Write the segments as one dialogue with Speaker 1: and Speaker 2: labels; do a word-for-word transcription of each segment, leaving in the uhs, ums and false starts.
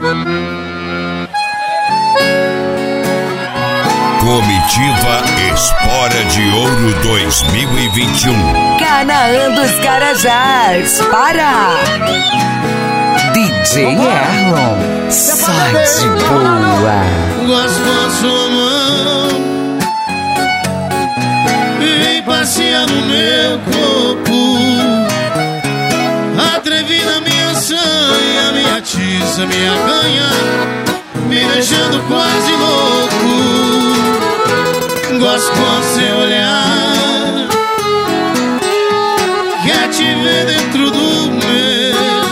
Speaker 1: Comitiva Espora de Ouro dois mil e vinte e um.
Speaker 2: Canaã dos Carajás. Para! D J Erlon. Sai de boa.
Speaker 3: Gosto da sua mão e passear no meu corpo. Atrevida minha sanha, minha atiça, minha canha, me deixando quase louco. Gosto quando seu olhar quer te ver dentro do meu.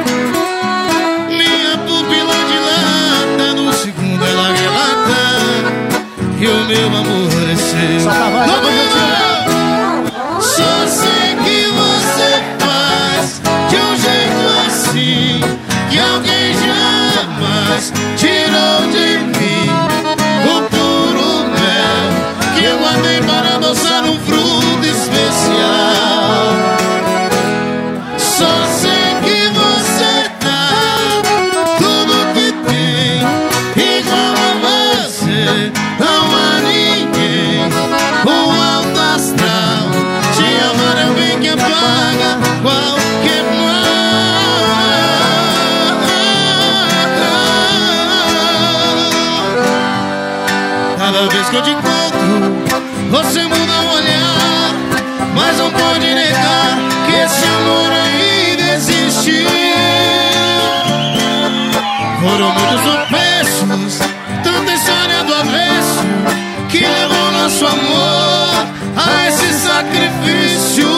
Speaker 3: Minha pupila dilata, no segundo ela relata que o meu amor é seu.
Speaker 4: Só tá mais,
Speaker 3: oh, só sei que você faz de um jeito assim que alguém jamais tirou de mim o puro mel que eu guardei para adoçar um fruto especial. Só sei que você dá tudo que tem, igual a você não há ninguém. Com alto astral, te amar é o bem que apaga qualquer mal. Cada vez que eu te encontro, você muda o olhar, mas não pode negar que esse amor ainda existe. Foram muitos tropeços, tanta história do avesso que levou nosso amor a esse sacrifício.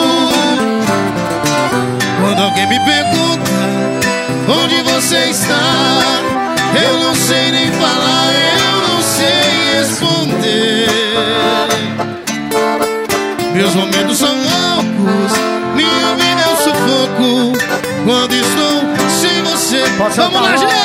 Speaker 3: Quando alguém me pergunta onde você está, eu não sei nem falar, eu não sei responder. Meus momentos são loucos, minha vida é um sufoco quando estou sem você.
Speaker 4: Pode
Speaker 3: Vamos lá, gente!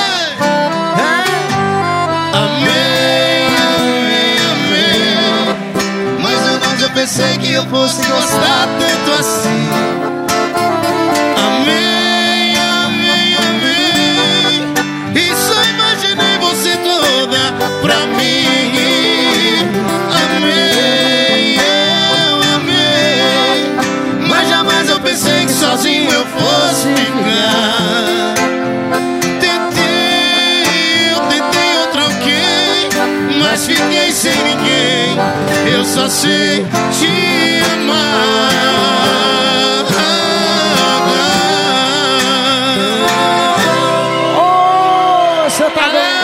Speaker 3: Amei, amei, amei, mas eu nunca pensei que eu fosse gostar tanto assim. Amei, amei, amei, e só imaginei você toda pra mim. Amei, eu amei, mas jamais eu pensei que sozinho eu fosse ficar. Tentei, eu tentei outro alguém, mas fiquei sem ninguém. Eu só sei te amar.
Speaker 4: Ô, você tá bem?